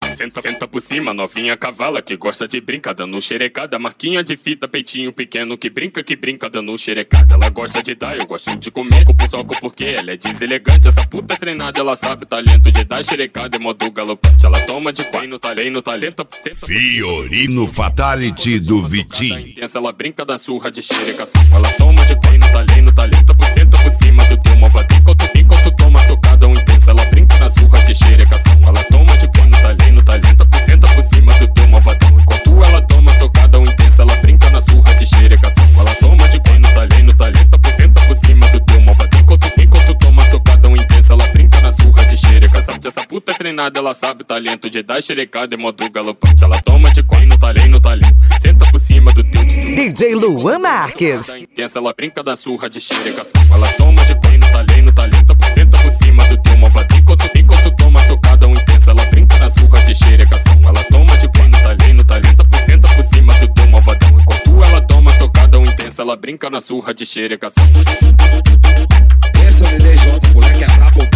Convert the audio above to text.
Senta por cima, novinha cavala que gosta de brincar dando xerecada. Marquinha de fita, peitinho pequeno que brinca dando xerecada. Ela gosta de dar, eu gosto de comer com soco porque ela é deselegante. Essa puta treinada, ela sabe o talento de dar xerecada em modo galopante. Ela toma de quem no talento, talento. Fiorino Fatality do Vitinho. Ela brinca da surra de xerecação. Ela toma de quem no talento, senta por cima do teu malvadinho. Enquanto toma socada intensa, ela brinca na surra de xerecação. Ela toma de quem no talento, senta por cima do teu malvadão. Enquanto ela toma socada intensa, ela brinca na surra de xerecação. Ela toma de quem no talento, senta por cima do teu malvadão. Enquanto toma socada intensa, ela brinca na surra de xerecação. Essa puta treinada, ela sabe o talento de dar xerecada em modo galopante. Ela toma de quem no talento, senta por cima do teu DJ Luan Marques. Intensa, ela brinca da surra de xerecação. Ela toma de quem no talento, senta por cima do teu malvadinho. Enquanto toma socada intensa, ela brinca na surra de xerecação. Ela toma de quem no talento, senta por cima do teu malvadão. Enquanto ela toma socada intensa, ela brinca na surra de xerecação. Essa me deixou, moleque é brabo